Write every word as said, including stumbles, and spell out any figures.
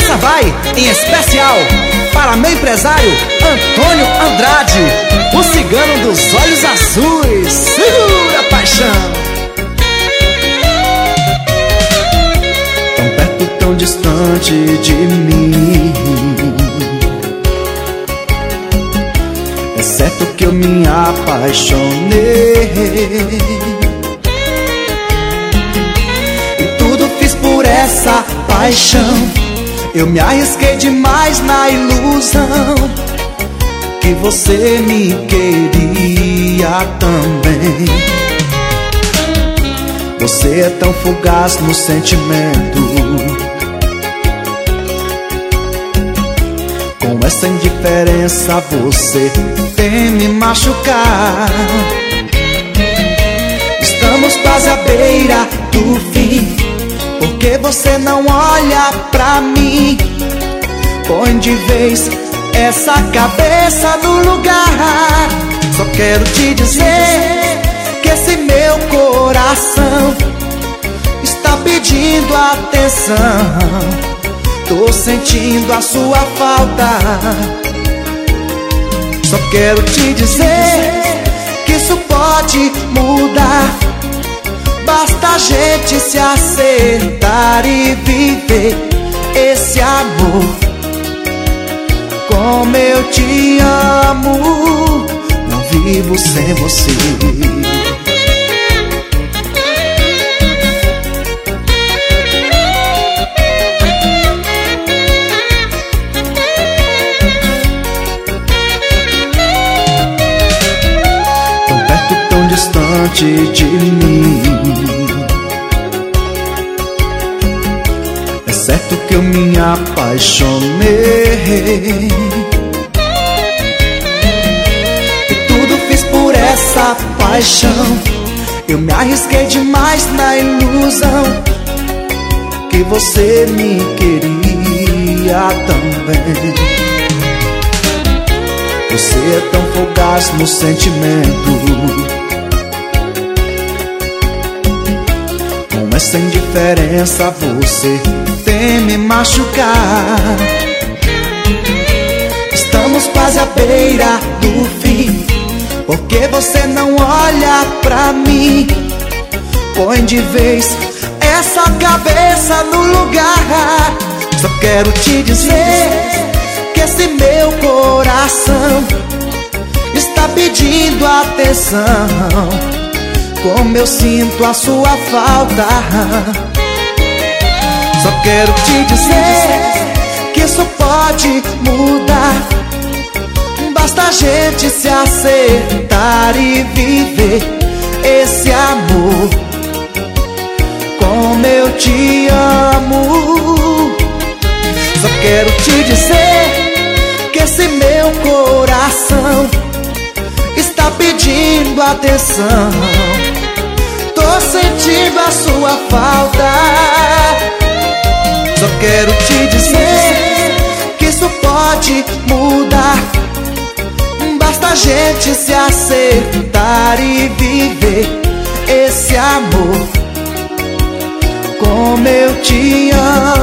essa vai em especial para meu empresário Antônio Andrade, o cigano dos olhos azuis. Segura, paixão! Tão perto, tão distante de mim, é certo que eu me apaixonei e tudo fiz por essa paixão. Eu me arrisquei demais na ilusão que você me queria também. Você é tão fugaz no sentimento, com essa indiferença você tem me machucar. Estamos quase à beira do fim, porque você não olha pra mim. Põe de vez essa cabeça no lugar. Só quero te dizer que esse meu coração está pedindo atenção. Tô sentindo a sua falta. Só quero te dizer que isso pode mudar. Basta a gente se acertar e viver esse amor como eu te amo. Não vivo sem você. Tão perto, tão distante de mim, é certo que eu me apaixonei e tudo fiz por essa paixão. Eu me arrisquei demais na ilusão que você me queria também. Você é tão fugaz no sentimento, com essa indiferença você tem me machucar. Estamos quase à beira do fim, porque você não olha pra mim. Põe de vez essa cabeça no lugar. Só quero te dizer que esse meu coração está pedindo atenção, como eu sinto a sua falta. Só quero te dizer que isso pode mudar. Basta a gente se acertar e viver esse amor como eu te amo. Só quero te dizer que esse meu coração está pedindo atenção. Tô sentindo a sua falta. Só quero te dizer que isso pode mudar. Basta a gente se acertar e viver esse amor como eu te amo.